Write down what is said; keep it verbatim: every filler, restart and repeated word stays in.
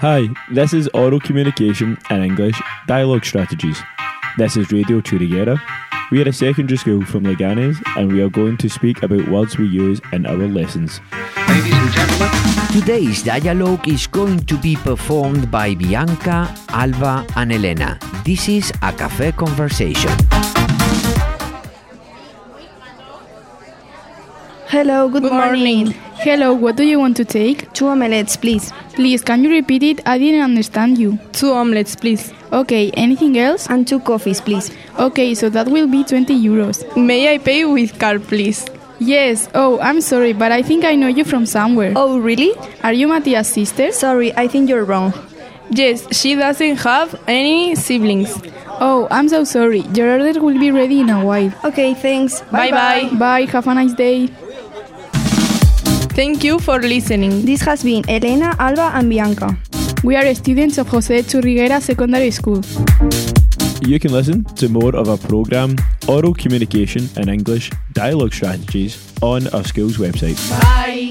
Hi, this is Oral Communication in English Dialogue Strategies. This is Radio Churriguera. We are a secondary school from Leganés and we are going to speak about words we use in our lessons. Ladies and gentlemen, Today's dialogue is going to be performed by Bianca, Alba and Elena. This is a café conversation. Hello, good, Good morning. morning. Hello, what do you want to take? Two omelettes, please. Please, can you repeat it? I didn't understand you. Two omelets, please. Okay, anything else? And two coffees, please. Okay, so that will be twenty euros. May I pay with card, please? Yes, oh, I'm sorry, but I think I know you from somewhere. Oh, really? Are you Matias' sister? Sorry, I think you're wrong. Yes, she doesn't have any siblings. Oh, I'm so sorry. Your order will be ready in a while. Okay, thanks. Bye-bye. Bye, have a nice day. Thank you for listening. This has been Elena, Alba and Bianca. We are students of José Churriguera Secondary School. You can listen to more of our programme, Oral Communication in English Dialogue Strategies, on our school's website. Bye.